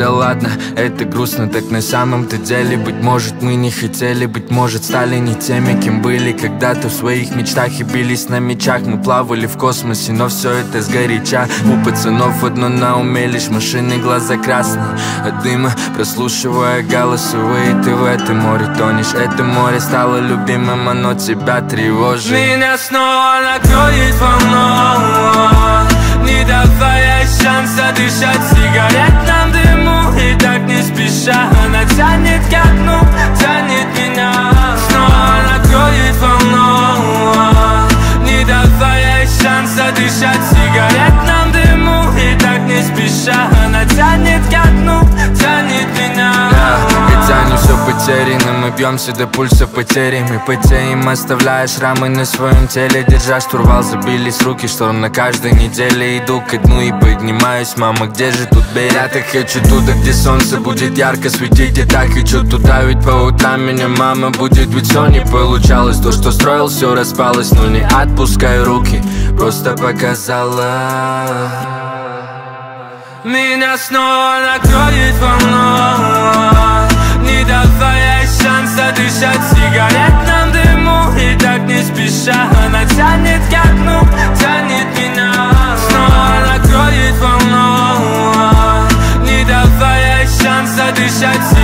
да ладно, это грустно, так на самом-то деле. Быть может, мы не хотели, быть может, стали не теми, кем были когда-то в своих мечтах и бились на мечах. Мы плавали в космосе, но все это сгоряча. У пацанов одно на уме, лишь машины, глаза красные от дыма. Прослушивая голосовые, ты в это море тонешь. Это море стало любимым, оно тебя тревожит. Меня снова накроет волной, не давая шанса дышать сигаретном дыму. И так не спеша она тянет ко дну, тянет меня. Снова накроет волной, не давая шанса дышать сигаретном дыму. И так не спеша она тянет ко дну, тянет меня. Хотя не все потеряно, мы бьемся до пульса потерями. Потеем, оставляя шрамы на своем теле. Держа штурвал, забились руки, шторм на каждой неделе. Иду ко дну и поднимаюсь, мама, где же тут Берег? Я так хочу туда, где солнце будет ярко светить. Я так хочу туда, ведь по утрам меня мама будет. Ведь все не получалось, то, что строил, все распалось. Но не отпускай руки, просто показала. Меня снова накроет волной, не давая шанса дышать сигаретном дыму. И так не спеша она тянет ко дну, тянет меня. Снова накроет волной, не давая шанса дышать сигаретном дыму.